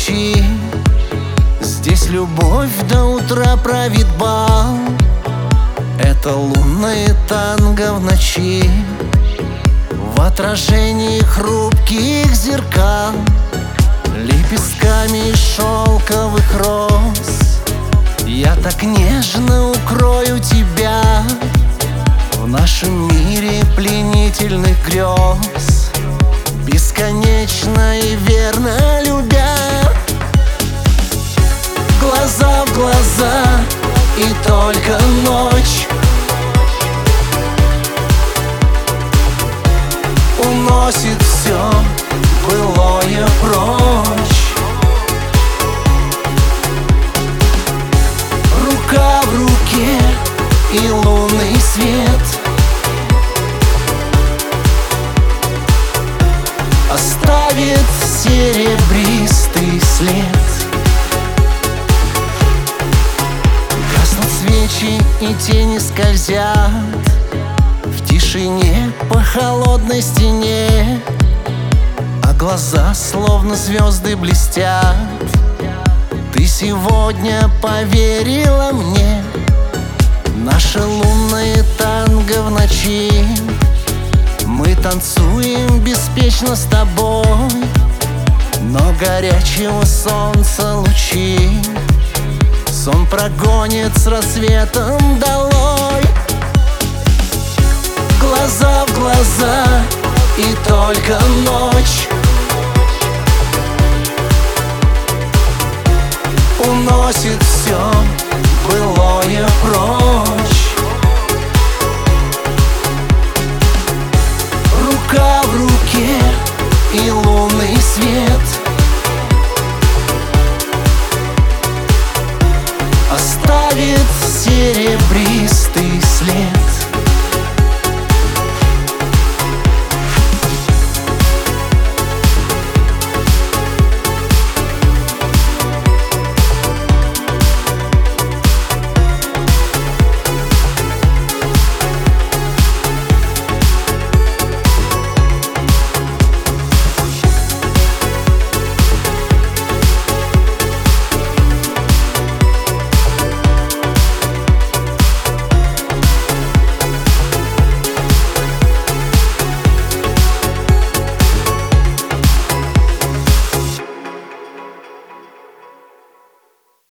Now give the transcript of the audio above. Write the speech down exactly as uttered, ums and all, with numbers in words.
ночи. Здесь любовь до утра правит бал. Это лунное танго в ночи, в отражении хрупких зеркал, лепестками шелковых роз. Я так нежно укрою тебя в нашем мире пленительных грез, бесконечно и верно любя. Глаза в глаза и только ночь уносит все былое прочь. Рука в руке и лунный свет оставит серебристый след. Гаснут свечи и тени скользят в тишине по холодной стене, а глаза словно звезды блестят. Ты сегодня поверила мне, наше лунное танго в ночи. Мы танцуем беспечно с тобой, но горячего солнца лучи сон прогонит с рассветом долой. Глаза в глаза и только ночь уносит все былое прочь.